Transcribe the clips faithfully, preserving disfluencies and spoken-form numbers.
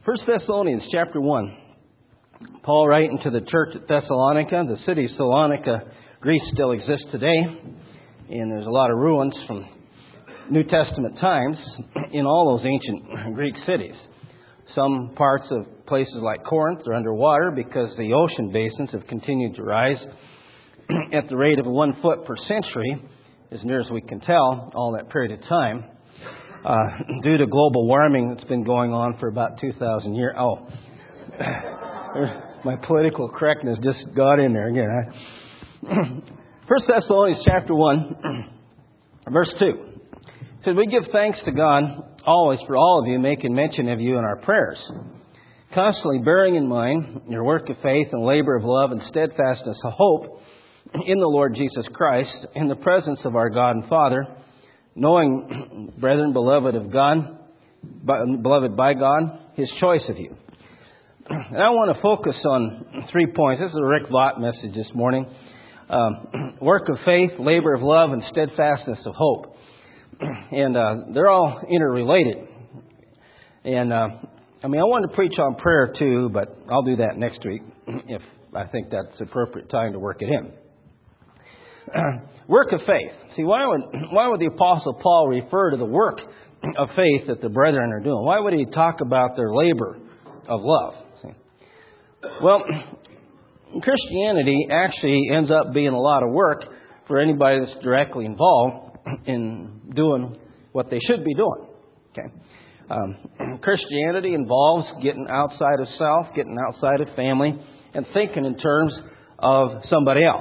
First Thessalonians chapter one. Paul writing to the church at Thessalonica. The city of Salonica, Greece, still exists today. And there's a lot of ruins from New Testament times in all those ancient Greek cities. Some parts of places like Corinth are underwater because the ocean basins have continued to rise at the rate of one foot per century, as near as we can tell, all that period of time. Uh, due to global warming that's been going on for about two thousand years. Oh, my political correctness just got in there again. First Thessalonians chapter one, verse two. It says, "We give thanks to God always for all of you, making mention of you in our prayers, constantly bearing in mind your work of faith and labor of love and steadfastness of hope in the Lord Jesus Christ, in the presence of our God and Father, knowing, brethren, beloved of God, beloved by God, His choice of you." And I want to focus on three points. This is a Rick Vaught message this morning. Um, work of faith, labor of love, and steadfastness of hope. And uh, they're all interrelated. And uh, I mean, I wanted to preach on prayer too, but I'll do that next week if I think that's the appropriate time to work it in. Work of faith. See, why would why would the Apostle Paul refer to the work of faith that the brethren are doing? Why would he talk about their labor of love? See? Well, Christianity actually ends up being a lot of work for anybody that's directly involved in doing what they should be doing. Okay, um, Christianity involves getting outside of self, getting outside of family, and thinking in terms of somebody else.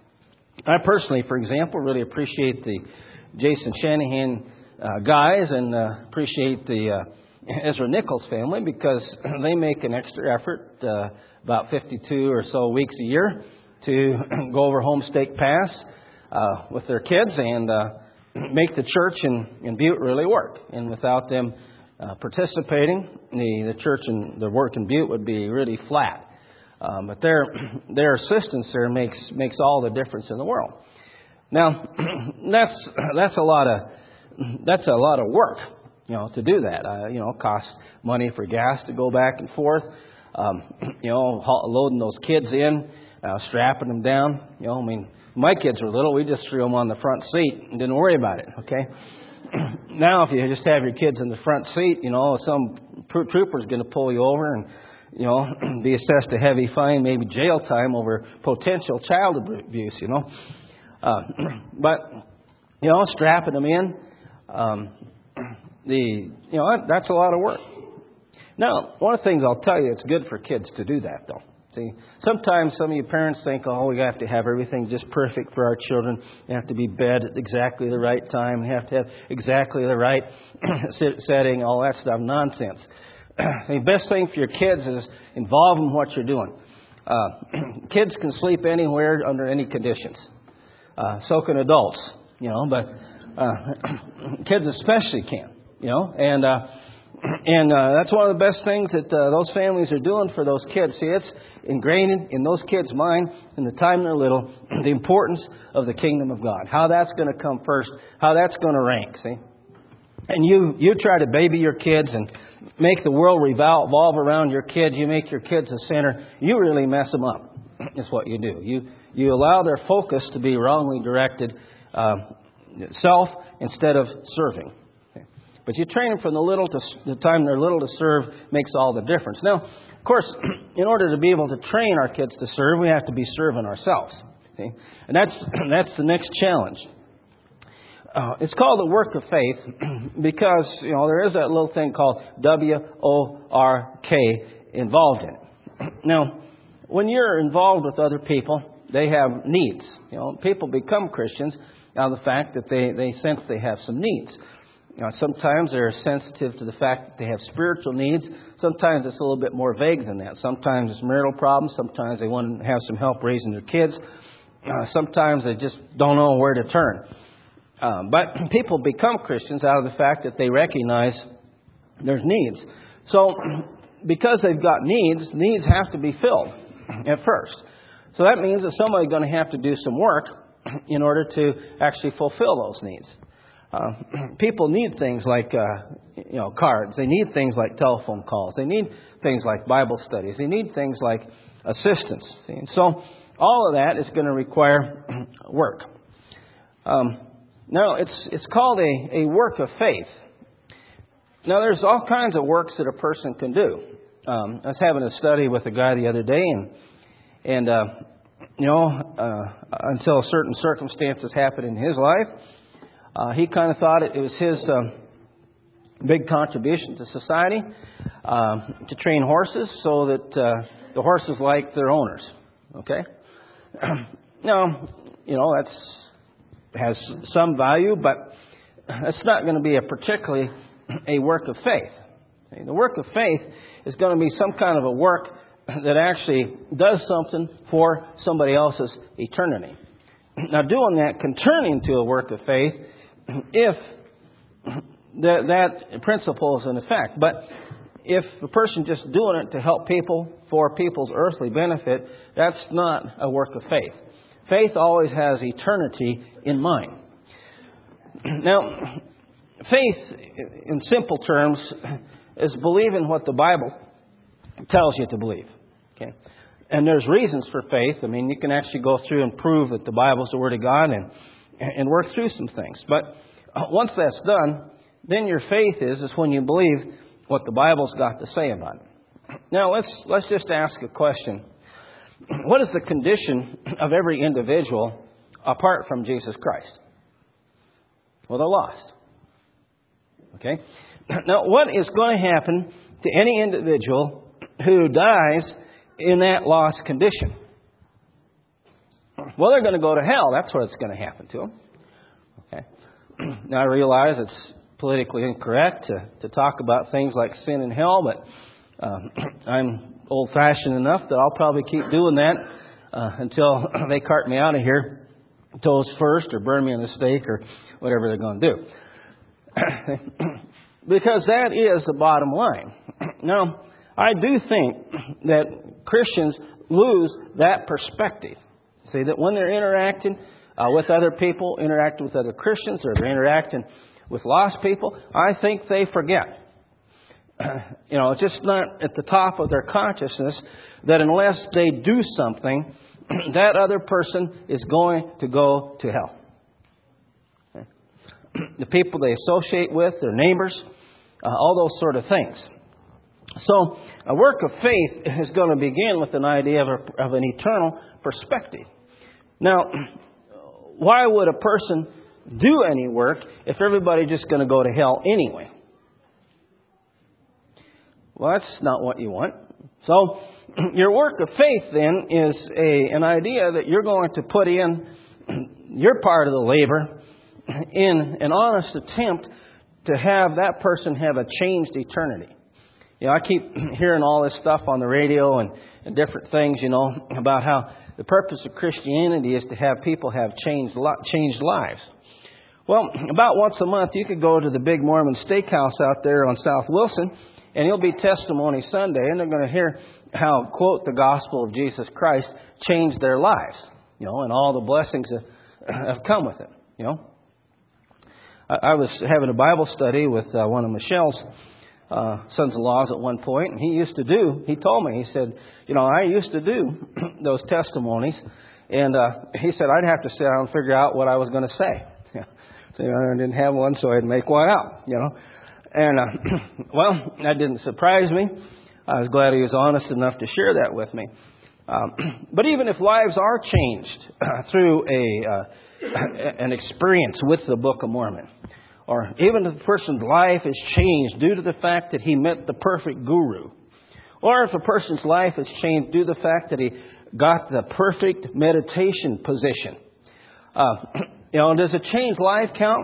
I personally, for example, really appreciate the Jason Shanahan uh, guys and uh, appreciate the uh, Ezra Nichols family because they make an extra effort uh, about fifty-two or so weeks a year to go over Homestake Pass uh, with their kids and uh, make the church in, in Butte really work. And without them uh, participating, the, the church and the work in Butte would be really flat. Um, but their their assistance there makes makes all the difference in the world. Now, that's that's a lot of that's a lot of work, you know, to do that. Uh, you know, it costs money for gas to go back and forth. Um, you know, loading those kids in, uh, strapping them down. You know, I mean, my kids were little. We just threw them on the front seat and didn't worry about it. Okay. Now, if you just have your kids in the front seat, you know, some trooper's going to pull you over and, you know, be assessed a heavy fine, maybe jail time over potential child abuse, you know. Uh, but, you know, strapping them in, um, the you know, that's a lot of work. Now, one of the things I'll tell you, it's good for kids to do that, though. See, sometimes some of you parents think, oh, we have to have everything just perfect for our children. They have to be bed at exactly the right time. They have to have exactly the right setting, all that stuff. Nonsense. The best thing for your kids is involve them in what you're doing. Uh, kids can sleep anywhere under any conditions. Uh, so can adults, you know, but uh, kids especially can, you know, and uh, and uh, that's one of the best things that uh, those families are doing for those kids. See, it's ingrained in those kids' mind in the time they're little, the importance of the kingdom of God, how that's going to come first, how that's going to rank, see. And you, you try to baby your kids and make the world revolve around your kids. You make your kids the center. You really mess them up, is what you do. You you allow their focus to be wrongly directed, uh, self instead of serving. Okay. But you train them from the little to the time they're little to serve makes all the difference. Now, of course, in order to be able to train our kids to serve, we have to be serving ourselves. Okay? And that's that's the next challenge. Uh, it's called the work of faith because, you know, there is that little thing called W O R K involved in it. Now, when you're involved with other people, they have needs. You know, people become Christians out of the fact that they, they sense they have some needs. You know, sometimes they're sensitive to the fact that they have spiritual needs. Sometimes it's a little bit more vague than that. Sometimes it's marital problems. Sometimes they want to have some help raising their kids. Uh, sometimes they just don't know where to turn. Um, but people become Christians out of the fact that they recognize there's needs. So because they've got needs, needs have to be filled at first. So that means that somebody's going to have to do some work in order to actually fulfill those needs. Uh, people need things like, uh, you know, cards. They need things like telephone calls. They need things like Bible studies. They need things like assistance. See? And so all of that is going to require work. Um, now, it's it's called a, a work of faith. Now, there's all kinds of works that a person can do. Um, I was having a study with a guy the other day, and, and uh, you know, uh, until certain circumstances happened in his life, Uh, he kind of thought it, it was his uh, big contribution to society uh, to train horses so that uh, the horses like their owners. Okay? Now, you know, that's has some value, but that's not going to be a particularly a work of faith. Okay? The work of faith is going to be some kind of a work that actually does something for somebody else's eternity. Now, doing that can turn into a work of faith if that, that principle is in effect. But if the person just doing it to help people for people's earthly benefit, that's not a work of faith. Faith always has eternity in mind. Now, faith, in simple terms, is believing what the Bible tells you to believe. Okay? And there's reasons for faith. I mean, you can actually go through and prove that the Bible is the Word of God and and work through some things. But once that's done, then your faith is is when you believe what the Bible's got to say about it. Now, let's let's just ask a question. What is the condition of every individual apart from Jesus Christ? Well, they're lost. Okay? Now, what is going to happen to any individual who dies in that lost condition? Well, they're going to go to hell. That's what it's going to happen to them. Okay. Now, I realize it's politically incorrect to, to talk about things like sin and hell, but um, I'm old-fashioned enough that I'll probably keep doing that uh, until they cart me out of here, toes first, or burn me on a stake, or whatever they're going to do. Because that is the bottom line. Now, I do think that Christians lose that perspective. See, that when they're interacting uh, with other people, interacting with other Christians, or they're interacting with lost people, I think they forget. You know, it's just not at the top of their consciousness that unless they do something, that other person is going to go to hell. Okay. The people they associate with, their neighbors, uh, all those sort of things. So, a work of faith is going to begin with an idea of, a, of an eternal perspective. Now, why would a person do any work if everybody's just going to go to hell anyway? Well, that's not what you want. So, your work of faith then is a an idea that you're going to put in your part of the labor in an honest attempt to have that person have a changed eternity. You know, I keep hearing all this stuff on the radio and, and different things, you know, about how the purpose of Christianity is to have people have changed changed lives. Well, about once a month, you could go to the big Mormon steakhouse out there on South Wilson, and it'll be Testimony Sunday, and they're going to hear how, quote, the gospel of Jesus Christ changed their lives, you know, and all the blessings that have come with it, you know. I, I was having a Bible study with uh, one of Michelle's Uh, sons-in-laws at one point, and he used to do, he told me, he said, you know, I used to do those testimonies, and uh, he said I'd have to sit down and figure out what I was going to say. So, you know, I didn't have one, so I'd make one out, you know. And, uh, well, that didn't surprise me. I was glad he was honest enough to share that with me. Um, but even if lives are changed uh, through a uh, an experience with the Book of Mormon, or even if a person's life is changed due to the fact that he met the perfect guru, or if a person's life is changed due to the fact that he got the perfect meditation position, uh, you know, does a changed life count?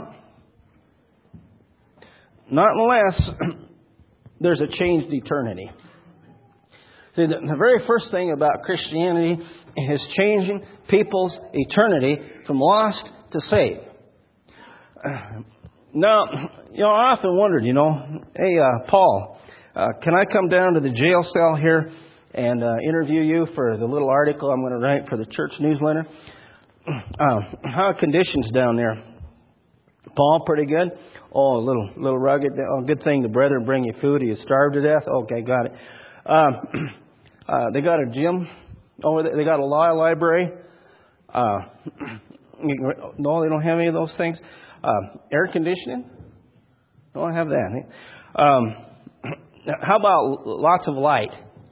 Not unless there's a changed eternity. See, the, the very first thing about Christianity is changing people's eternity from lost to saved. Uh, Now, you know, I often wondered, you know, hey, uh, Paul, uh, can I come down to the jail cell here and uh, interview you for the little article I'm going to write for the church newsletter? Uh, how are conditions down there? Paul, pretty good. Oh, a little little rugged. Oh, good thing the brethren bring you food. You starved to death. Okay, got it. Um, uh, they got a gym. Oh, they got a law library. Uh, no, they don't have any of those things. Uh, air conditioning. Don't have that. Um, how about lots of light?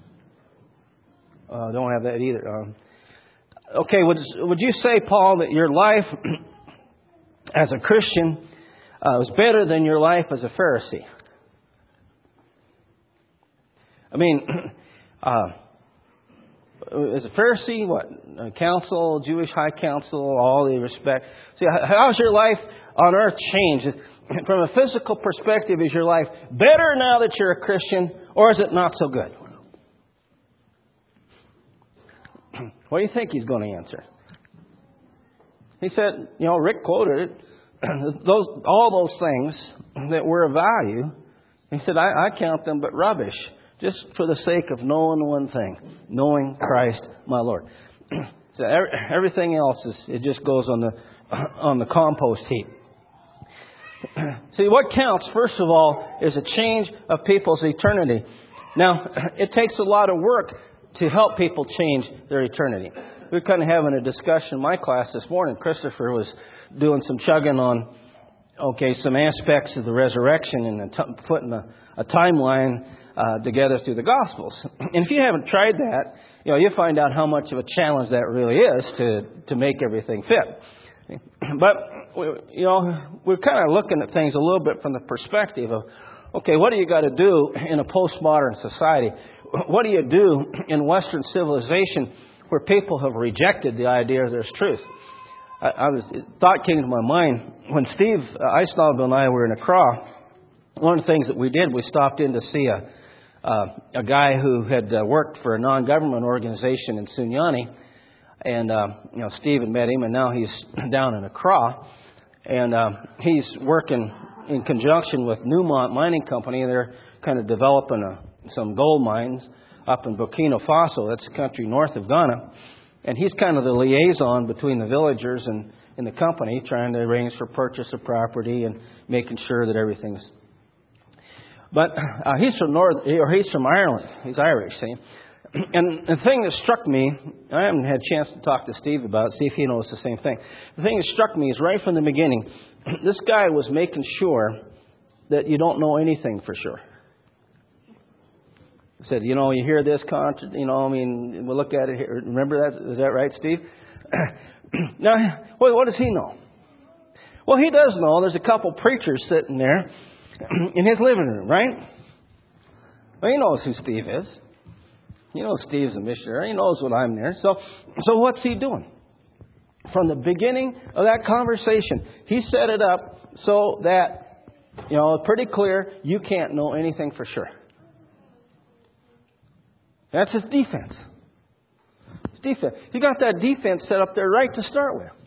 Uh, don't have that either. Um, okay, would would you say, Paul, that your life as a Christian uh, was better than your life as a Pharisee? I mean, uh, as a Pharisee, what? A council, Jewish high council, all the respect. See, how's your life on earth changed? From a physical perspective, is your life better now that you're a Christian, or is it not so good? What do you think he's going to answer? He said, you know, Rick quoted it, those, all those things that were of value. He said, I, I count them but rubbish, just for the sake of knowing one thing, knowing Christ my Lord. So every, everything else is it just goes on the on the compost heap. See, what counts, first of all, is a change of people's eternity. Now, it takes a lot of work to help people change their eternity. We were kind of having a discussion in my class this morning. Christopher was doing some chugging on, okay, some aspects of the resurrection and t- putting a, a timeline uh, together through the Gospels. And if you haven't tried that, you know, you'll find out how much of a challenge that really is to, to make everything fit. But, you know, we're kind of looking at things a little bit from the perspective of, okay, what do you got to do in a postmodern society? What do you do in Western civilization where people have rejected the idea there's truth? I, I was thought came to my mind when Steve Eisnabel and I were in Accra. One of the things that we did, we stopped in to see a uh, a guy who had uh, worked for a non-government organization in Sunyani, and uh, you know Steve had met him, and now he's down in Accra, and uh, he's working in conjunction with Newmont Mining Company, and they're kind of developing a, some gold mines up in Burkina Faso. That's the country north of Ghana. And he's kind of the liaison between the villagers and, and the company, trying to arrange for purchase of property and making sure that everything's... But uh, he's from North, or he's from Ireland. He's Irish, see? And the thing that struck me, I haven't had a chance to talk to Steve about it, see if he knows the same thing. The thing that struck me is right from the beginning, this guy was making sure that you don't know anything for sure. He said, you know, you hear this, contra- you know, I mean, we'll look at it here. Remember that? Is that right, Steve? Now, what, what does he know? Well, he does know there's a couple preachers sitting there in his living room, right? Well, he knows who Steve is. He knows Steve's a missionary. He knows what I'm there. So, so what's he doing? From the beginning of that conversation, he set it up so that, you know, pretty clear, you can't know anything for sure. That's his defense. His defense. He got that defense set up there right to start with.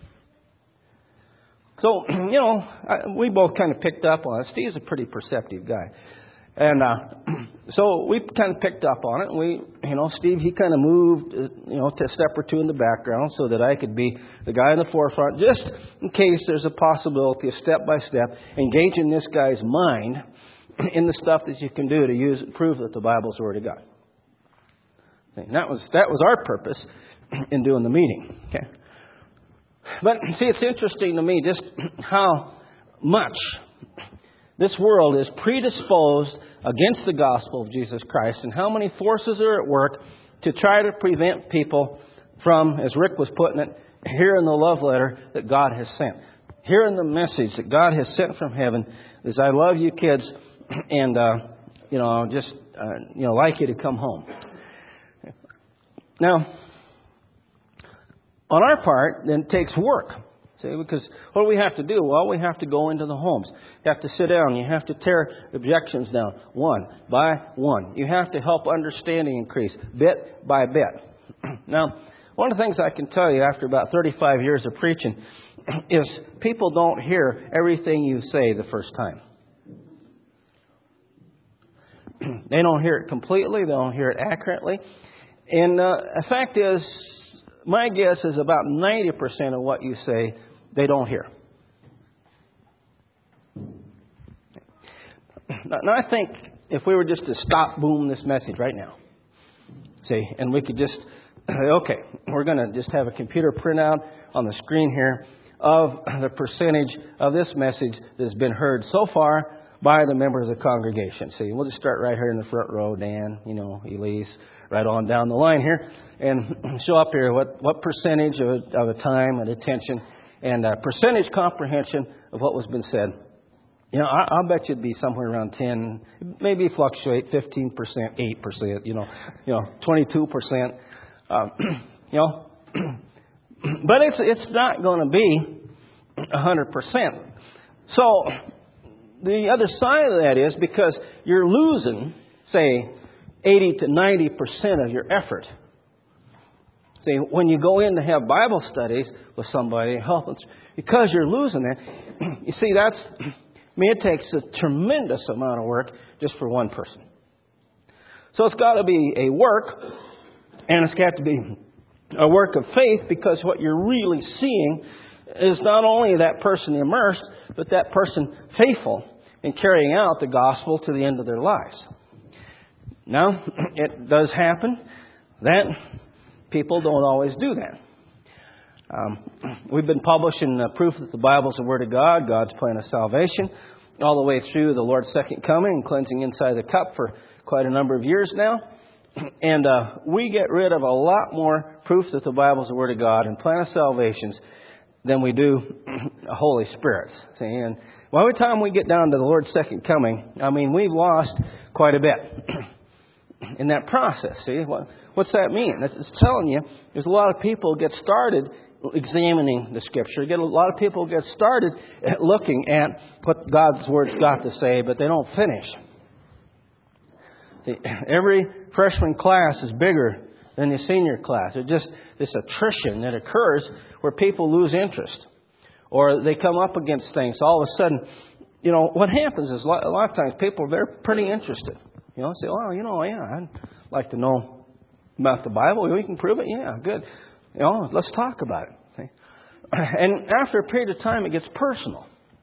So, you know, I, we both kind of picked up on it. Steve's a pretty perceptive guy. And uh, so we kind of picked up on it. And we, you know, Steve, he kind of moved, uh, you know, to a step or two in the background so that I could be the guy in the forefront, just in case there's a possibility of step by step engaging this guy's mind in the stuff that you can do to use prove that the Bible's the Word of God. And that was that was our purpose in doing the meeting. Okay. But see, it's interesting to me just how much this world is predisposed against the gospel of Jesus Christ, and how many forces are at work to try to prevent people from, as Rick was putting it, hearing the love letter that God has sent, hearing the message that God has sent from heaven is, I love you kids, and uh, you know, just uh, you know, like you to come home. Now, on our part, then it takes work. See, because what do we have to do? Well, we have to go into the homes. You have to sit down. You have to tear objections down one by one. You have to help understanding increase bit by bit. Now, one of the things I can tell you after about thirty-five years of preaching is people don't hear everything you say the first time. They don't hear it completely. They don't hear it accurately. And uh, the fact is, my guess is about ninety percent of what you say, they don't hear. now I think if we were just to stop boom this message right now, see, and we could just, okay, we're going to just have a computer printout on the screen here of the percentage of this message that's been heard so far by the members of the congregation. See, we'll just start right here in the front row, Dan, you know, Elise, right on down the line here, and show up here what, what percentage of, of the time and attention and uh, percentage comprehension of what was been said. You know, I, I'll bet you'd be somewhere around ten, maybe fluctuate, fifteen percent, eight percent, you know, you know, twenty-two percent, um, you know. But it's it's not going to be one hundred percent. So the other side of that is because you're losing, say, eighty to ninety percent of your effort. See, when you go in to have Bible studies with somebody, help them, because you're losing that, you see, that's, I mean, it takes a tremendous amount of work just for one person. So it's got to be a work, and it's got to be a work of faith, because what you're really seeing is not only that person immersed, but that person faithful in carrying out the gospel to the end of their lives. Now, it does happen that people don't always do that. Um, we've been publishing uh, proof that the Bible is the Word of God, God's plan of salvation, all the way through the Lord's second coming and cleansing inside the cup for quite a number of years now. And uh, we get rid of a lot more proof that the Bible is the Word of God and plan of salvations than we do Holy Spirits. See, and by the time we get down to the Lord's second coming, I mean, we've lost quite a bit in that process. See, what, what's that mean? It's telling you there's a lot of people get started examining the Scripture. Get a lot of people get started at looking at what God's Word's got to say, but they don't finish. See, every freshman class is bigger than the senior class. It's just this attrition that occurs where people lose interest, or they come up against things. All of a sudden, you know, what happens is a lot of times people, they're pretty interested. You know, say, oh, you know, yeah, I'd like to know about the Bible. We can prove it. Yeah, good. You know, let's talk about it. See? And after a period of time, it gets personal.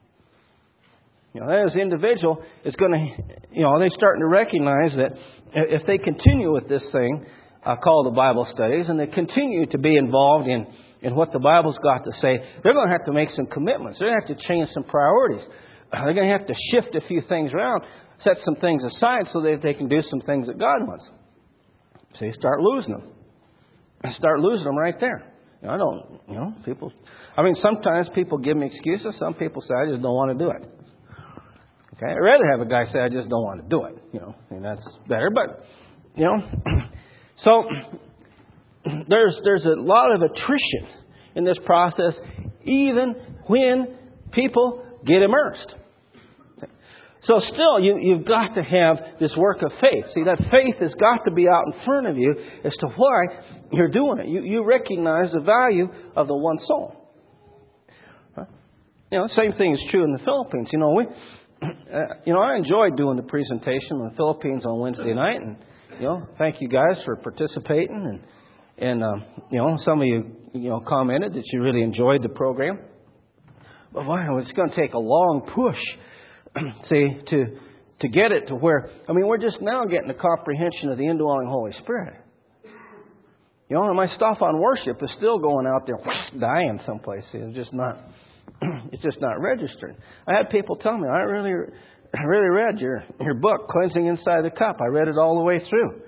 You know, that as the individual is going to, you know, they're starting to recognize that if they continue with this thing uh, called the Bible studies, and they continue to be involved in, in what the Bible's got to say, they're going to have to make some commitments. They're going to have to change some priorities. They're going to have to shift a few things around, set some things aside so that they can do some things that God wants. So you start losing them. Start losing them right there. You know, I don't, you know, people, I mean, sometimes people give me excuses. Some people say, I just don't want to do it. Okay, I'd rather have a guy say, I just don't want to do it. You know, and that's better. But, you know, so there's there's a lot of attrition in this process, even when people get immersed. So still, you, you've got to have this work of faith. See, that faith has got to be out in front of you as to why you're doing it. You, you recognize the value of the one soul. Huh? You know, the same thing is true in the Philippines. You know, we, uh, you know, I enjoyed doing the presentation in the Philippines on Wednesday night, and you know, thank you guys for participating. And and um, you know, some of you you know commented that you really enjoyed the program. But wow, it's going to take a long push. See, to to get it to where, I mean, we're just now getting the comprehension of the indwelling Holy Spirit. You know, and my stuff on worship is still going out there dying someplace. It's just not, it's just not registered. I had people tell me, I really, I really read your your book, Cleansing Inside the Cup. I read it all the way through.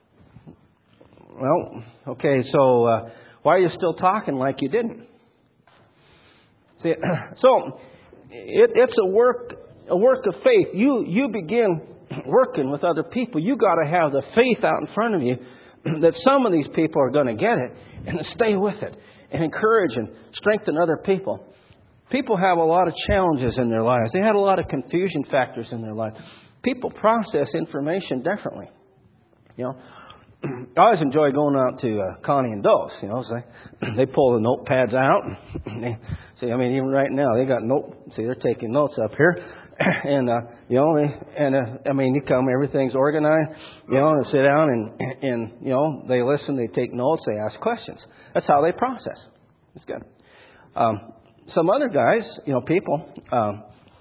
Well, okay, so uh, why are you still talking like you didn't? See, so it, it's a work. A work of faith. You you begin working with other people. You got to have the faith out in front of you that some of these people are going to get it, and to stay with it and encourage and strengthen other people. People have a lot of challenges in their lives. They had a lot of confusion factors in their life. People process information differently. You know, I always enjoy going out to uh, Connie and Dose. You know, so they, they pull the notepads out. And they, see, I mean, even right now they got note. See, they're taking notes up here. And, uh, you know, they, and, uh, I mean, you come, everything's organized, you know, and sit down and, and, you know, they listen, they take notes, they ask questions. That's how they process. It's good. Um, some other guys, you know, people, um,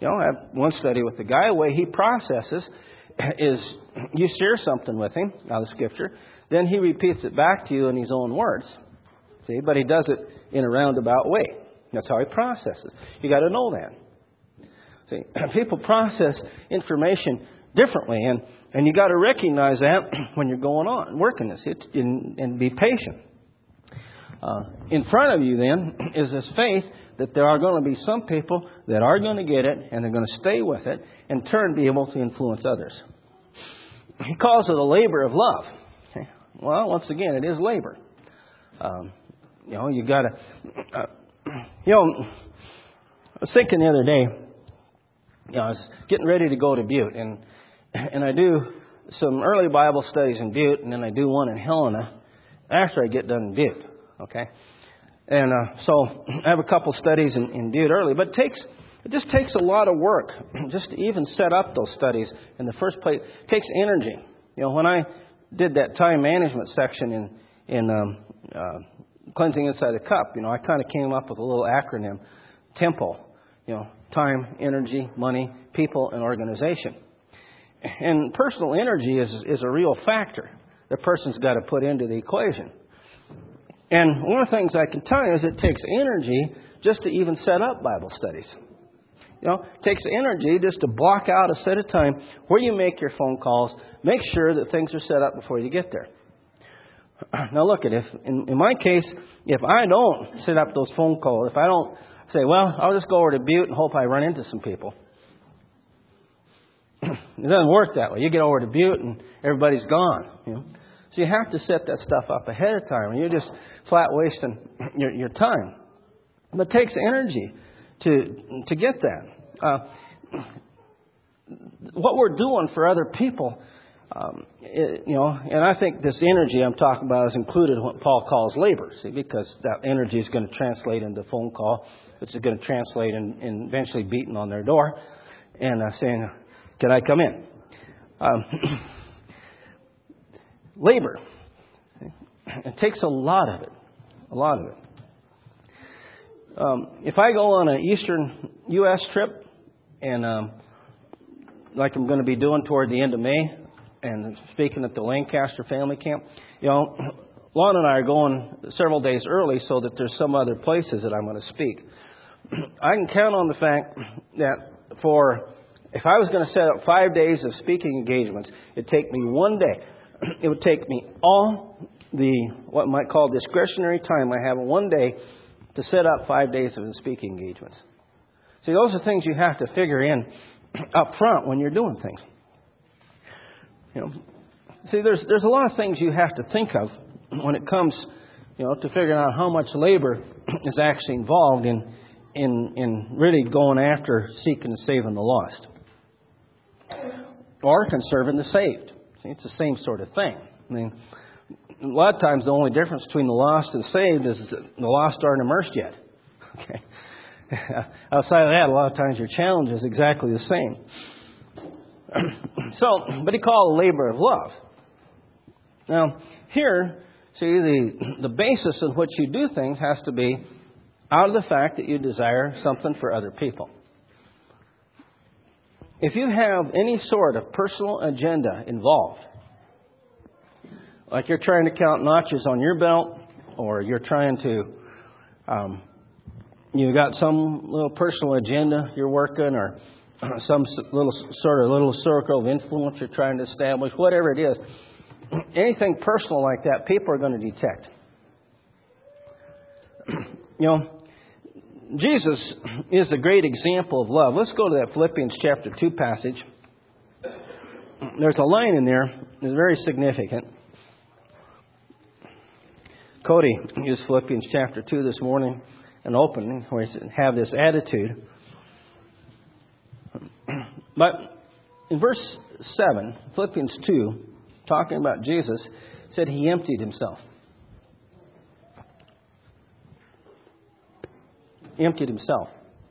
You know, I have one study with the guy. The way he processes is you share something with him out of the Scripture, then he repeats it back to you in his own words. See, but he does it in a roundabout way. That's how he processes. You got to know that. See, people process information differently, and, and you got to recognize that when you're going on working this, it, and, and be patient. Uh, in front of you, then, is this faith that there are going to be some people that are going to get it, and they're going to stay with it, and turn be able to influence others. He calls it a labor of love. Okay. Well, once again, it is labor. Um, you know, you got to. Uh, you know, I was thinking the other day. You know, I was getting ready to go to Butte, and and I do some early Bible studies in Butte, and then I do one in Helena after I get done in Butte. Okay, and uh, so I have a couple studies in, in Butte early, but it takes it just takes a lot of work just to even set up those studies in the first place. It takes energy. You know, when I did that time management section in in um, uh, Cleansing Inside the Cup, you know, I kind of came up with a little acronym, TEMPO. You know, time, energy, money, people, and organization. And personal energy is is a real factor the person's got to put into the equation. And one of the things I can tell you is it takes energy just to even set up Bible studies. You know, it takes energy just to block out a set of time where you make your phone calls, make sure that things are set up before you get there. Now look at if in, in my case, if I don't set up those phone calls, if I don't say, well, I'll just go over to Butte and hope I run into some people. It doesn't work that way. You get over to Butte and everybody's gone. You know? So you have to set that stuff up ahead of time, or you're just flat wasting your, your time. But it takes energy to to get that. Uh, what we're doing for other people, um, it, you know, and I think this energy I'm talking about is included in what Paul calls labor. See, because that energy is going to translate into a phone call. It's going to translate in, in eventually beating on their door and uh, saying, "Can I come in?" Um, labor. It takes a lot of it. A lot of it. Um, if I go on an eastern U S trip, and um, like I'm going to be doing toward the end of May, and speaking at the Lancaster Family Camp, you know, Lon and I are going several days early so that there's some other places that I'm going to speak. I can count on the fact that for, if I was going to set up five days of speaking engagements, it'd take me one day. It would take me all the, what might call discretionary time I have in one day to set up five days of speaking engagements. See, those are things you have to figure in up front when you're doing things. You know, see, there's there's a lot of things you have to think of when it comes, you know, to figuring out how much labor is actually involved in in in really going after seeking and saving the lost, or conserving the saved. See, it's the same sort of thing. I mean, a lot of times the only difference between the lost and saved is that the lost aren't immersed yet. Okay. Outside of that, a lot of times your challenge is exactly the same. So, but he called it a labor of love. Now, here, see, the the basis of which you do things has to be out of the fact that you desire something for other people. If you have any sort of personal agenda involved, like you're trying to count notches on your belt, or you're trying to, um, you got some little personal agenda you're working, or some little sort of little circle of influence you're trying to establish, whatever it is, anything personal like that, people are going to detect. You know, Jesus is a great example of love. Let's go to that Philippians chapter two passage. There's a line in there that's very significant. Cody used Philippians chapter two this morning, an opening where he said, have this attitude. But in verse seven, Philippians two, talking about Jesus, said he emptied himself. Emptied himself.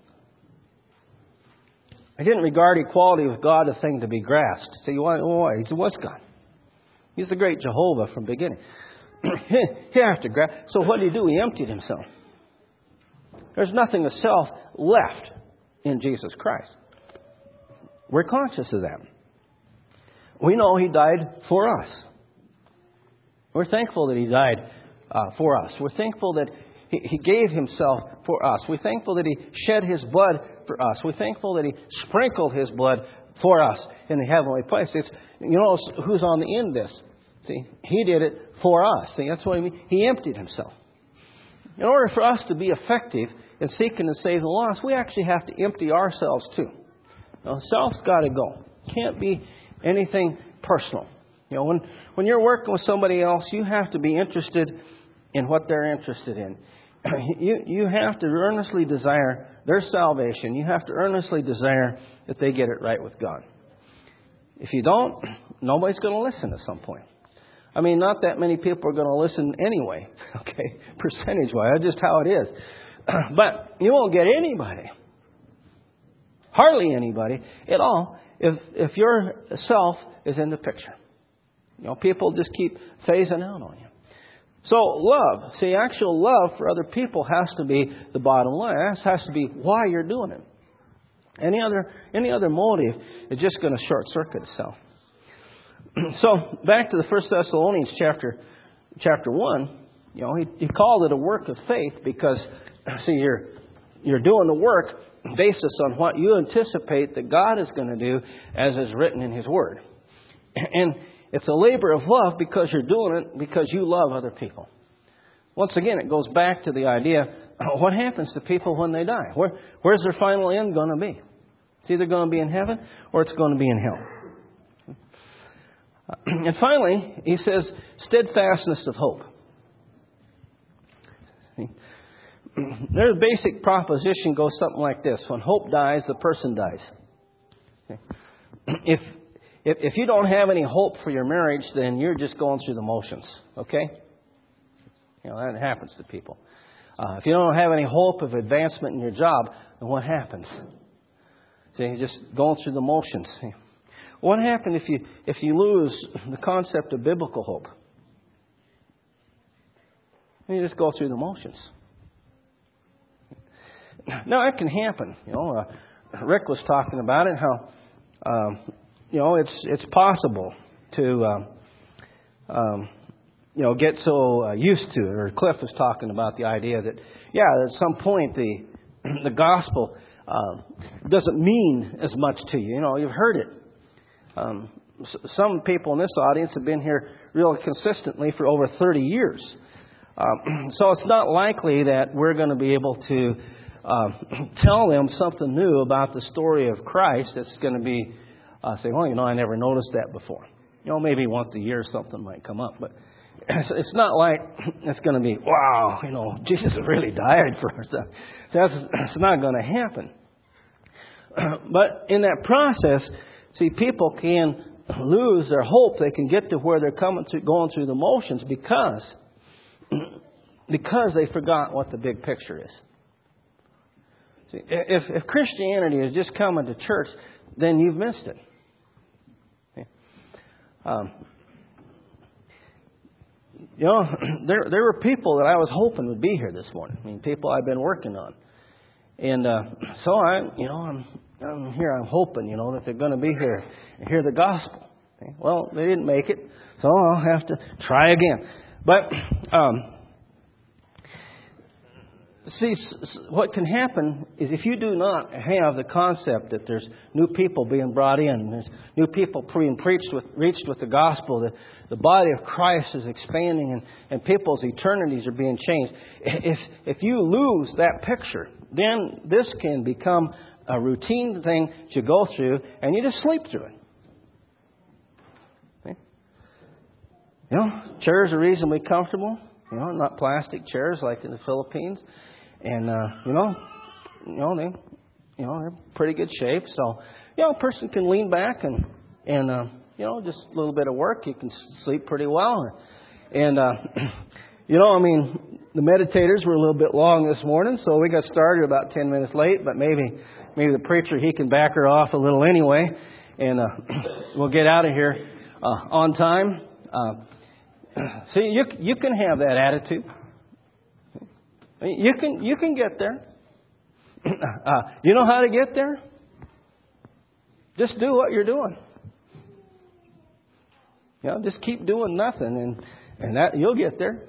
I didn't regard equality with God a thing to be grasped. So you want, oh, he was God. He's the great Jehovah from the beginning. He have to grasp. So what did he do? He emptied himself. There's nothing of self left in Jesus Christ. We're conscious of that. We know He died for us. We're thankful that He died uh, for us. We're thankful that he, he gave Himself for us. We're thankful that He shed His blood for us. We're thankful that He sprinkled His blood for us in the heavenly place. It's, you know who's on the end of this? See, He did it for us. See, that's what I mean. He emptied Himself. In order for us to be effective in seeking to save the lost, we actually have to empty ourselves too. Now, self's got to go. Can't be anything personal. You know, when, when you're working with somebody else, you have to be interested in what they're interested in. You, you have to earnestly desire their salvation. You have to earnestly desire that they get it right with God. If you don't, nobody's going to listen at some point. I mean, not that many people are going to listen anyway, okay, percentage-wise. That's just how it is. But you won't get anybody, hardly anybody at all, if if your self is in the picture. You know, people just keep phasing out on you. So love, see, actual love for other people has to be the bottom line. That has to be why you're doing it. Any other any other motive is just going to short circuit itself. So back to the First Thessalonians chapter chapter one. You know, he, he called it a work of faith because, see, you're you're doing the work basis on what you anticipate that God is going to do, as is written in His Word. And it's a labor of love because you're doing it because you love other people. Once again, it goes back to the idea, what happens to people when they die? Where, where's their final end going to be? It's either going to be in heaven or it's going to be in hell. And finally, he says, steadfastness of hope. Their basic proposition goes something like this. When hope dies, the person dies. If If, if you don't have any hope for your marriage, then you're just going through the motions. Okay? You know, that happens to people. Uh, if you don't have any hope of advancement in your job, then what happens? See, you're just going through the motions. What happens if you if you lose the concept of biblical hope? You just go through the motions. Now, it can happen. You know, uh, Rick was talking about it, how... Um, You know, it's it's possible to, um, um, you know, get so uh, used to it. Or Cliff was talking about the idea that, yeah, at some point the the gospel uh, doesn't mean as much to you. You know, you've heard it. Um, some people in this audience have been here real consistently for over thirty years. Um, so it's not likely that we're going to be able to uh, tell them something new about the story of Christ that's going to be Uh, say, well, you know, I never noticed that before. You know, maybe once a year something might come up. But it's not like it's going to be, wow, you know, Jesus really died for us. That's, that's not going to happen. But in that process, see, people can lose their hope. They can get to where they're coming through, going through the motions because, because they forgot what the big picture is. See, if, if Christianity is just coming to church, then you've missed it. Um, you know, there there were people that I was hoping would be here this morning. I mean, people I've been working on, and uh, so I, you know, I'm I'm here. I'm hoping, you know, that they're going to be here and hear the gospel. Okay? Well, they didn't make it, so I'll have to try again. But um, see, what can happen is if you do not have the concept that there's new people being brought in, there's new people being preached with, reached with the gospel, that the body of Christ is expanding and, and people's eternities are being changed. If if you lose that picture, then this can become a routine thing that you go through and you just sleep through it. Okay? You know, chairs are reasonably comfortable. You know, not plastic chairs like in the Philippines. And, uh, you know, you know, they, you know, they're pretty good shape. So, you know, a person can lean back and, and, uh, you know, just a little bit of work, you can sleep pretty well. And, uh, you know, I mean, the meditators were a little bit long this morning, so we got started about ten minutes late, but maybe, maybe the preacher, he can back her off a little anyway. And, uh, we'll get out of here, uh, on time. Uh, see, you, you can have that attitude. You can you can get there. Uh, you know how to get there? Just do what you're doing. You know, just keep doing nothing, and, and that you'll get there.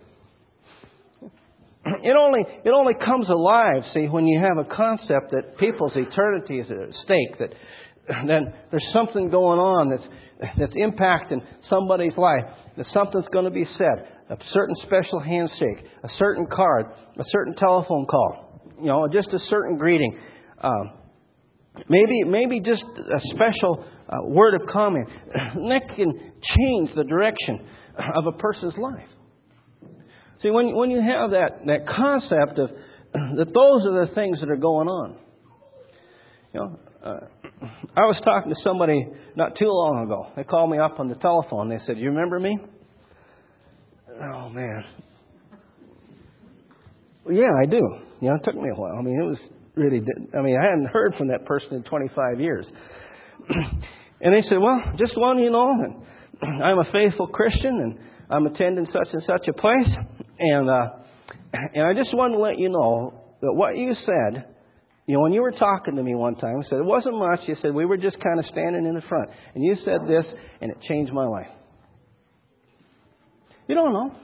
It only it only comes alive, see, when you have a concept that people's eternity is at stake, that then there's something going on that's that's impacting somebody's life, that something's going to be said, a certain special handshake, a certain card, a certain telephone call, you know, just a certain greeting, um, maybe maybe just a special uh, word of comment that can change the direction of a person's life. See, when when you have that, that concept of that those are the things that are going on. You know, uh, I was talking to somebody not too long ago. They called me up on the telephone. They said, "You remember me?" Oh man, well, yeah, I do. You know, it took me a while. I mean, it was really. I mean, I hadn't heard from that person in twenty-five years. And they said, "Well, just want you to know, and I'm a faithful Christian, and I'm attending such and such a place, and uh, and I just wanted to let you know that what you said, you know, when you were talking to me one time, you said it wasn't much. You said we were just kind of standing in the front, and you said this, and it changed my life." You don't know.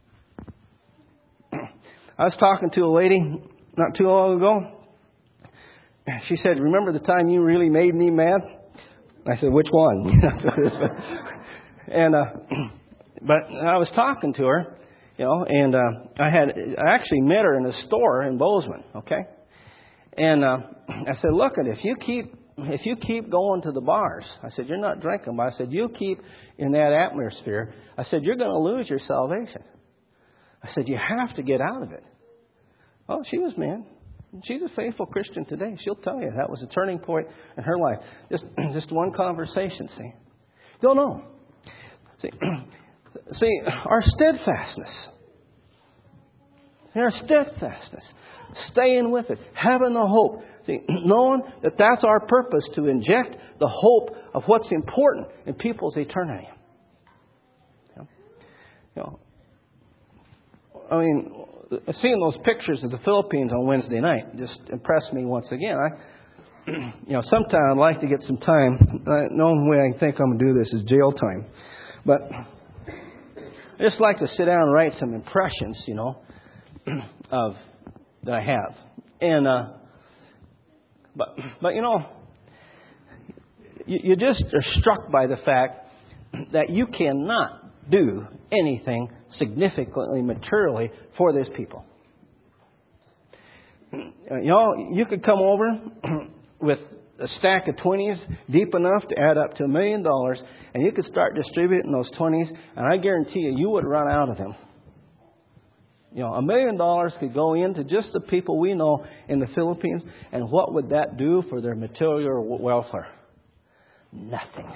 I was talking to a lady not too long ago. She said, "Remember the time you really made me mad?" I said, "Which one?" and uh, but I was talking to her, you know, and uh, I had I actually met her in a store in Bozeman, okay. And uh, I said, "Look, if you keep if you keep going to the bars," I said, "you're not drinking," but I said, "you keep in that atmosphere," I said, "you're going to lose your salvation." I said, "You have to get out of it." Oh, she was mad. She's a faithful Christian today. She'll tell you that was a turning point in her life. Just, just one conversation. See, don't know. See, see, our steadfastness, our steadfastness, staying with it, having the hope. See, knowing that that's our purpose, to inject the hope of what's important in people's eternity. You know, you know I mean. Seeing those pictures of the Philippines on Wednesday night just impressed me once again. I, you know, sometime I'd like to get some time. The only way I think I'm going to do this is jail time. But I just like to sit down and write some impressions, you know, of that I have. And uh, but but you know, you, you just are struck by the fact that you cannot do anything significantly materially for these people. You know, you could come over with a stack of twenties deep enough to add up to a million dollars, and you could start distributing those twenties, and I guarantee you, you would run out of them. You know, a million dollars could go into just the people we know in the Philippines, and what would that do for their material welfare? Nothing.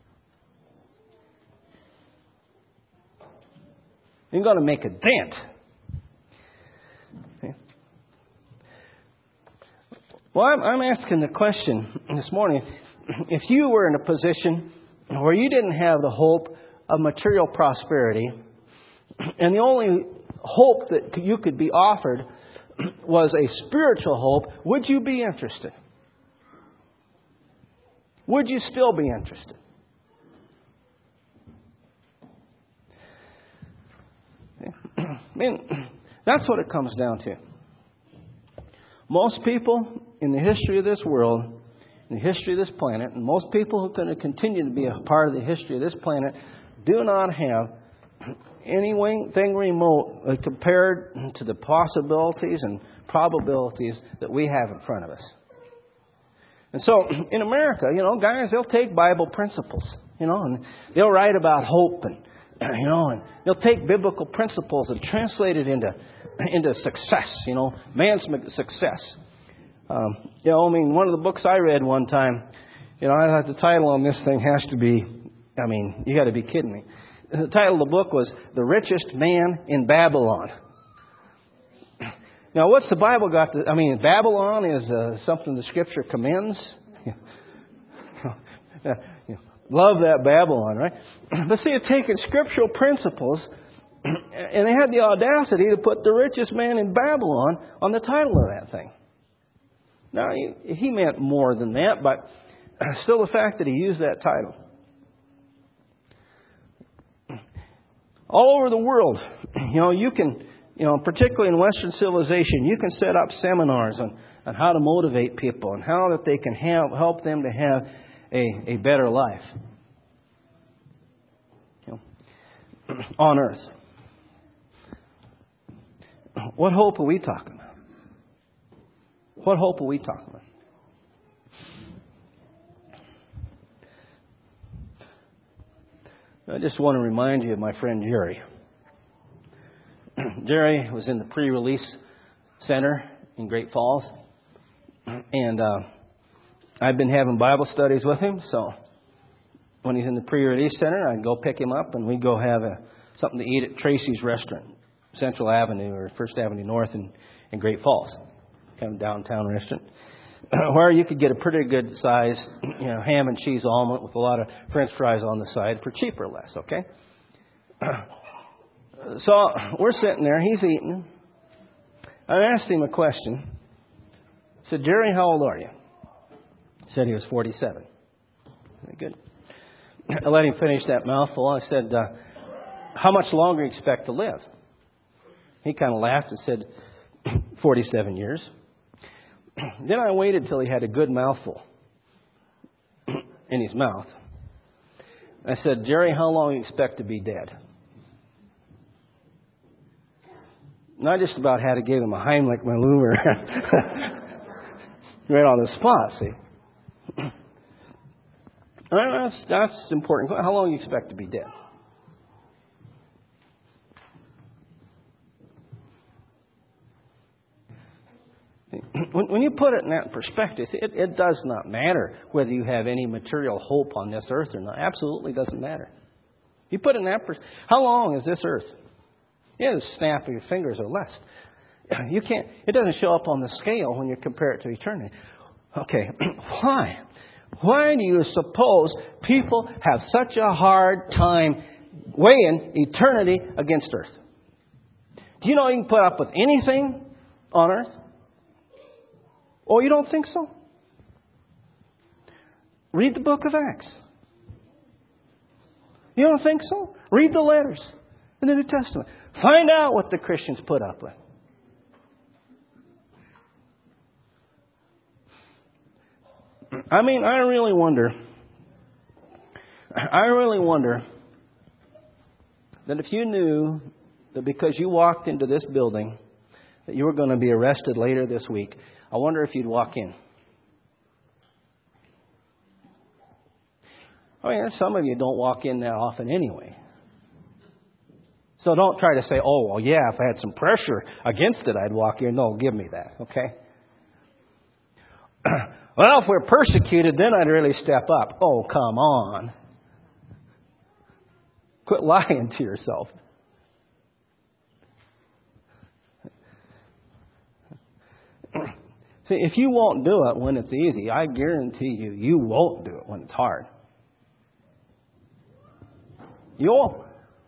You're going to make a dent. Okay. Well, I'm, I'm asking the question this morning. If you were in a position where you didn't have the hope of material prosperity, and the only hope that you could be offered was a spiritual hope, would you be interested? Would you still be interested? I mean, that's what it comes down to. Most people in the history of this world, in the history of this planet, and most people who are going to continue to be a part of the history of this planet, do not have anything remote compared to the possibilities and probabilities that we have in front of us. And so, in America, you know, guys, they'll take Bible principles, you know, and they'll write about hope and You know, and they'll take biblical principles and translate it into into success. You know, man's success. Um, you know, I mean, one of the books I read one time, you know, I thought the title on this thing has to be, I mean, you got to be kidding me. The title of the book was "The Richest Man in Babylon." Now, what's the Bible got to? I mean, Babylon is uh, something the Scripture commends. Love that Babylon, right? But see, it's taken scriptural principles, and they had the audacity to put "the richest man in Babylon" on the title of that thing. Now, he, he meant more than that, but still the fact that he used that title. All over the world, you know, you can, you know, particularly in Western civilization, you can set up seminars on, on how to motivate people and how that they can help, help them to have a, a better life, you know, on earth. What hope are we talking about? What hope are we talking about? I just want to remind you of my friend Jerry. Jerry was in the pre-release center in Great Falls. And uh, I've been having Bible studies with him. So when he's in the pre-release center, I'd go pick him up and we'd go have a, something to eat at Tracy's Restaurant, Central Avenue or First Avenue North in, in Great Falls. Kind of downtown restaurant. Where you could get a pretty good size, you know, ham and cheese omelet with a lot of French fries on the side for cheap or less, okay? So we're sitting there, he's eating. I asked him a question. I said, Jerry, how old are you? He said he was forty-seven. Very good. I let him finish that mouthful. I said, uh, how much longer do you expect to live? He kind of laughed and said, forty-seven years. Then I waited till he had a good mouthful in his mouth. I said, Jerry, how long do you expect to be dead? And I just about had to give him a Heimlich maneuver right on the spot, see. That's, that's important. How long do you expect to be dead? When you put it in that perspective, it, it does not matter whether you have any material hope on this earth or not. Absolutely doesn't matter. You put it in that perspective. How long is this earth? Yeah, the snap of your fingers or less. You can't. It doesn't show up on the scale when you compare it to eternity. Okay, why? Why do you suppose people have such a hard time weighing eternity against earth? Do you know you can put up with anything on earth? Oh, you don't think so? Read the book of Acts. You don't think so? Read the letters in the New Testament. Find out what the Christians put up with. I mean, I really wonder, I really wonder that if you knew that because you walked into this building that you were going to be arrested later this week, I wonder if you'd walk in. I mean, some of you don't walk in that often anyway. So don't try to say, oh, well, yeah, if I had some pressure against it, I'd walk in. No, give me that, okay? Well, if we're persecuted, then I'd really step up. Oh, come on. Quit lying to yourself. See, if you won't do it when it's easy, I guarantee you, you won't do it when it's hard. You won't.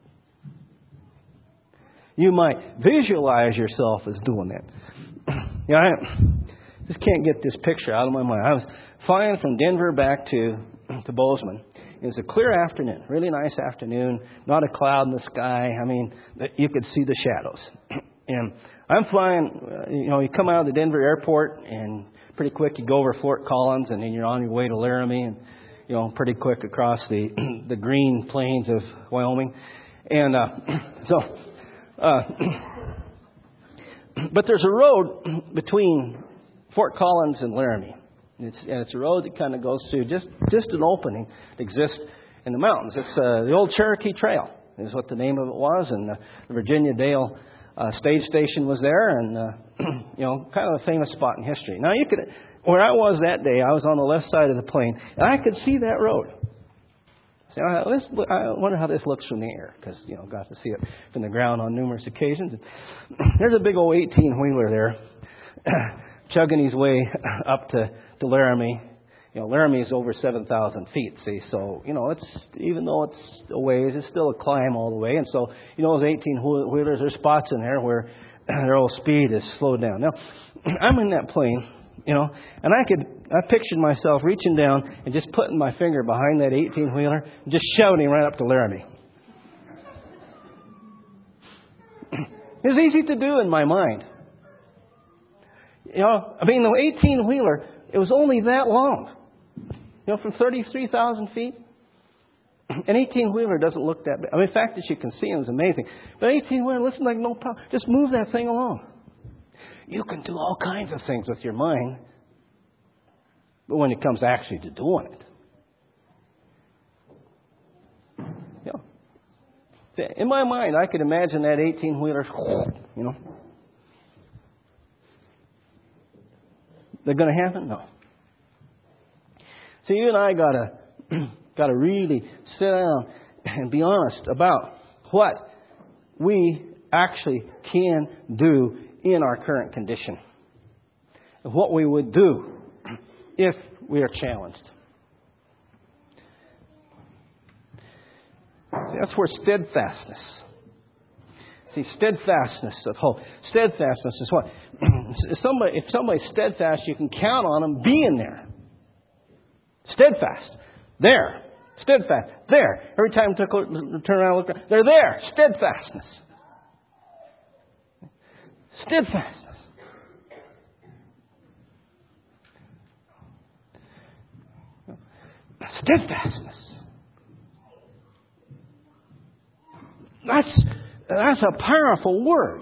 You might visualize yourself as doing it. You know, I just can't get this picture out of my mind. I was flying from Denver back to, to Bozeman. It was a clear afternoon, really nice afternoon, not a cloud in the sky. I mean, you could see the shadows. And I'm flying, you know, you come out of the Denver airport and pretty quick you go over Fort Collins and then you're on your way to Laramie and, you know, pretty quick across the the green plains of Wyoming. And uh, so, uh, but there's a road between Fort Collins and Laramie. It's, and it's a road that kind of goes through just, just an opening that exists in the mountains. It's uh, the old Cherokee Trail is what the name of it was. And uh, the Virginia Dale uh, stage station was there. And, uh, you know, kind of a famous spot in history. Now, you could, where I was that day, I was on the left side of the plane. And I could see that road. So I, this, I wonder how this looks from the air. Because, you know, got to see it from the ground on numerous occasions. And there's a big old eighteen-wheeler there. Chugging his way up to, to Laramie. You know, Laramie is over seven thousand feet, see, so, you know, it's, even though it's a ways, it's still a climb all the way. And so, you know, those eighteen-wheelers, there's spots in there where their old speed is slowed down. Now, I'm in that plane, you know, and I could, I pictured myself reaching down and just putting my finger behind that eighteen-wheeler and just shouting right up to Laramie. It was easy to do in my mind. You know, I mean, the eighteen-wheeler, it was only that long. You know, from thirty-three thousand feet. An eighteen-wheeler doesn't look that bad. I mean, the fact that you can see them is amazing. But an eighteen-wheeler looks like no power. Just move that thing along. You can do all kinds of things with your mind. But when it comes actually to doing it, you know, in my mind, I could imagine that eighteen-wheeler, you know. They're going to happen? No. So you and I got to got to really sit down and be honest about what we actually can do in our current condition. And what we would do if we are challenged. See, that's where steadfastness. See, steadfastness of hope. Steadfastness is what? If somebody, if somebody's steadfast, you can count on them being there. Steadfast. There. Steadfast. There. Every time I turn around and look around, they're there. Steadfastness. Steadfastness. Steadfastness. That's, that's a powerful word.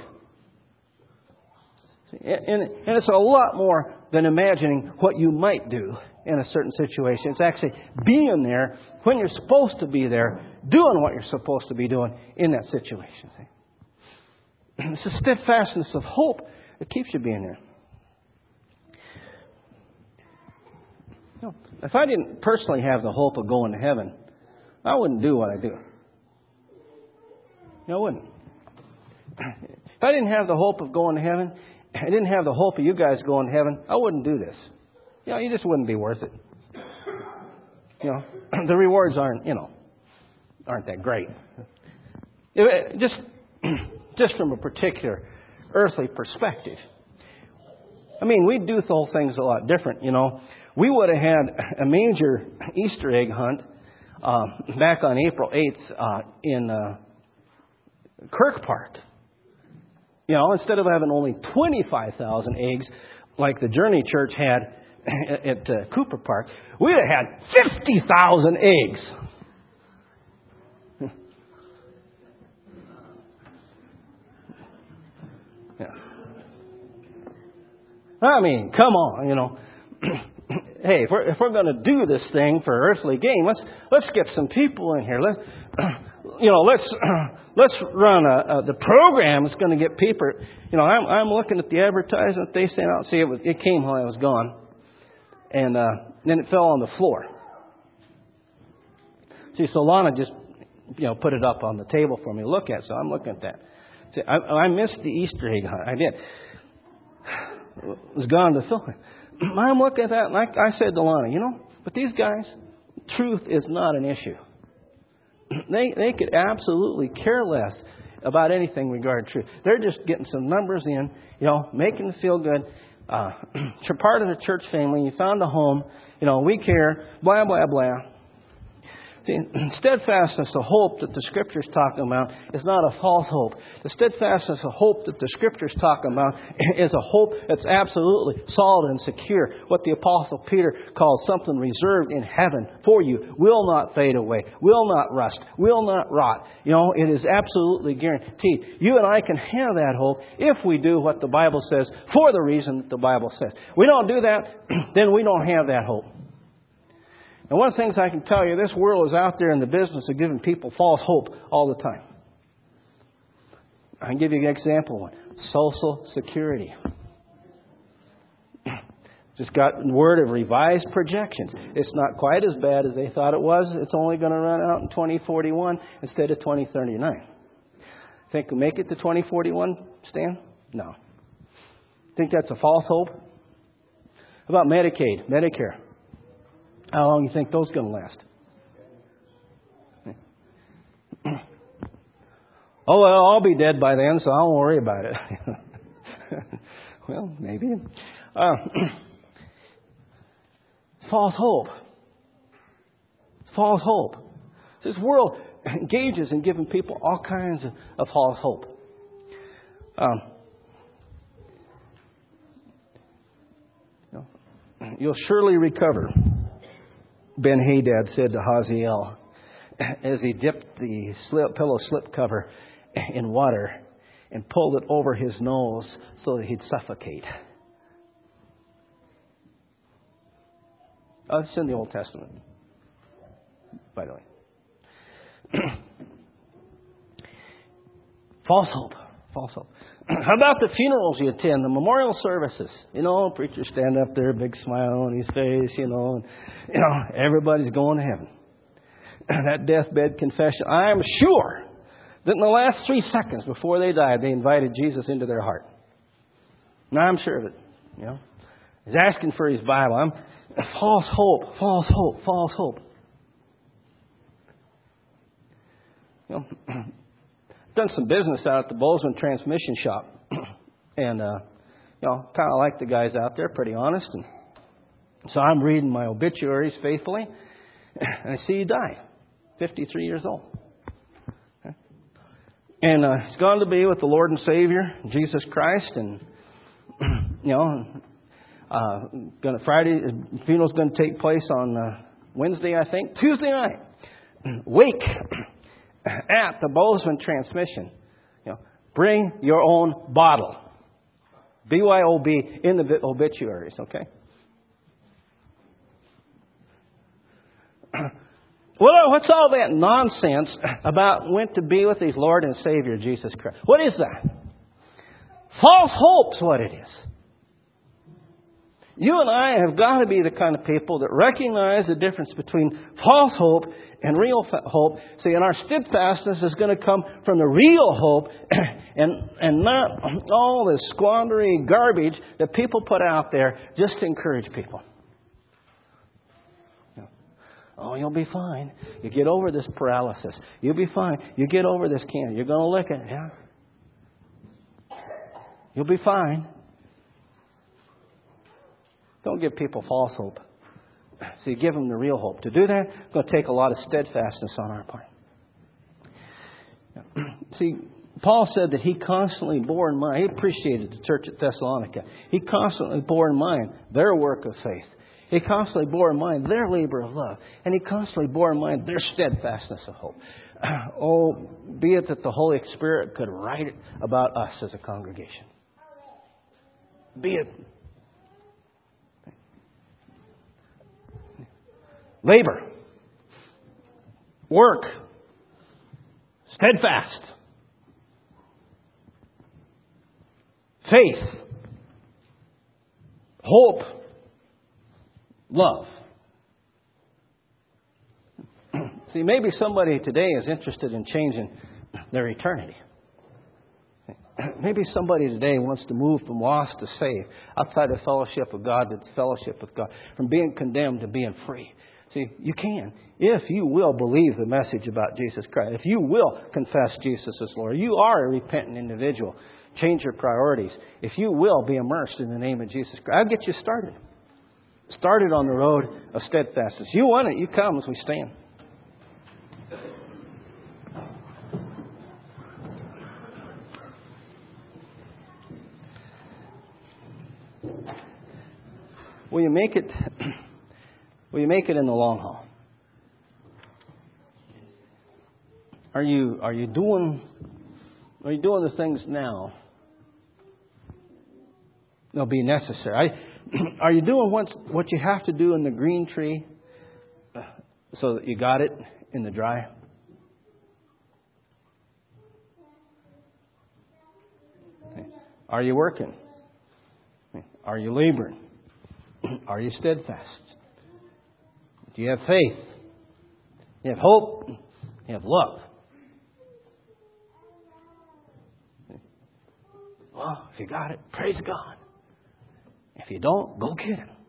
And, and it's a lot more than imagining what you might do in a certain situation. It's actually being there when you're supposed to be there, doing what you're supposed to be doing in that situation. It's the steadfastness of hope that keeps you being there. You know, if I didn't personally have the hope of going to heaven, I wouldn't do what I do. No, I wouldn't. If I didn't have the hope of going to heaven, I didn't have the hope of you guys going to heaven, I wouldn't do this. You know, you just wouldn't be worth it. You know, the rewards aren't, you know, aren't that great. It, just, just from a particular earthly perspective. I mean, we'd do whole things a lot different, you know. We would have had a major Easter egg hunt uh, back on April eighth uh, in uh, Kirk Park. You know, instead of having only twenty-five thousand eggs like the Journey Church had at uh, Cooper Park, we'd have had fifty thousand eggs. Yeah. I mean, come on, you know. Hey, if we're, if we're going to do this thing for earthly gain, let's let's get some people in here. Let's, you know, let's let's run a, a, the program that's going to get people. You know, I'm I'm looking at the advertisement they sent out. See, it was it came while I was gone, and uh, then it fell on the floor. See, so Lana just you know put it up on the table for me to look at. So I'm looking at that. See, I, I missed the Easter egg hunt. I did. It was gone to fill it. I'm looking at that, and I, I said to Lana, you know, but these guys, truth is not an issue. They they could absolutely care less about anything regarding truth. They're just getting some numbers in, you know, making them feel good. Uh, you're part of the church family. You found a home. You know, we care. Blah, blah, blah. See, steadfastness, the hope that the Scripture's talking about, is not a false hope. The steadfastness, the hope that the Scripture's talking about, is a hope that's absolutely solid and secure. What the Apostle Peter calls something reserved in heaven for you will not fade away, will not rust, will not rot. You know, it is absolutely guaranteed. You and I can have that hope if we do what the Bible says for the reason that the Bible says. We don't do that, then we don't have that hope. And one of the things I can tell you, this world is out there in the business of giving people false hope all the time. I can give you an example of one. Social Security. Just got word of revised projections. It's not quite as bad as they thought it was. It's only going to run out in twenty forty-one instead of twenty thirty-nine. Think we'll make it to twenty forty-one, Stan? No. Think that's a false hope? How about Medicaid, Medicare? How long do you think those going to last? Oh, well, I'll be dead by then, so I won't worry about it. Well, maybe. Uh, false hope. False hope. This world engages in giving people all kinds of, of false hope. Um, you know, you'll surely recover, Ben Hadad said to Hazael as he dipped the slip, pillow slip cover in water and pulled it over his nose so that he'd suffocate. Oh, it's in the Old Testament, by the way. False hope. False hope. How about the funerals you attend, the memorial services? You know, preachers stand up there, big smile on his face, you know, and, you know, everybody's going to heaven. That deathbed confession, I am sure that in the last three seconds before they died, they invited Jesus into their heart. Now, I'm sure of it, you know. He's asking for his Bible. I'm false hope, false hope, false hope. You know, done some business out at the Bozeman Transmission Shop, and uh, you know, kind of like the guys out there, pretty honest. And so I'm reading my obituaries faithfully, and I see he died, fifty-three years old, okay. And uh, he's gone to be with the Lord and Savior Jesus Christ, and you know, uh, gonna Friday his funeral's going to take place on uh, Wednesday, I think, Tuesday night. Wake at the Bozeman Transmission. You know, bring your own bottle. B Y O B in the obituaries, okay? Well, what's all that nonsense about went to be with his Lord and Savior, Jesus Christ? What is that? False hope's what it is. You and I have got to be the kind of people that recognize the difference between false hope and real hope. See, and our steadfastness is going to come from the real hope and, and not all this squandery garbage that people put out there just to encourage people. Oh, you'll be fine. You get over this paralysis. You'll be fine. You get over this cancer. You're going to lick it. Yeah. You'll be fine. Don't give people false hope. See, give them the real hope. To do that, it's going to take a lot of steadfastness on our part. See, Paul said that he constantly bore in mind, he appreciated the church at Thessalonica. He constantly bore in mind their work of faith. He constantly bore in mind their labor of love. And he constantly bore in mind their steadfastness of hope. Oh, be it that the Holy Spirit could write it about us as a congregation. Be it. Labor. Work. Steadfast. Faith. Hope. Love. See, maybe somebody today is interested in changing their eternity. Maybe somebody today wants to move from lost to saved, outside the fellowship of God to fellowship with God, from being condemned to being free. See, you can, if you will believe the message about Jesus Christ, if you will confess Jesus as Lord, you are a repentant individual. Change your priorities. If you will be immersed in the name of Jesus Christ, I'll get you started. Started on the road of steadfastness. You want it, you come as we stand. Will you make it? Will you make it in the long haul? Are you are you doing are you doing the things now that'll be necessary? I, are you doing what what you have to do in the green tree so that you got it in the dry? Okay. Are you working? Are you laboring? Are you steadfast? Do you have faith? You have hope? You have love? Well, if you got it, praise God. If you don't, go get it.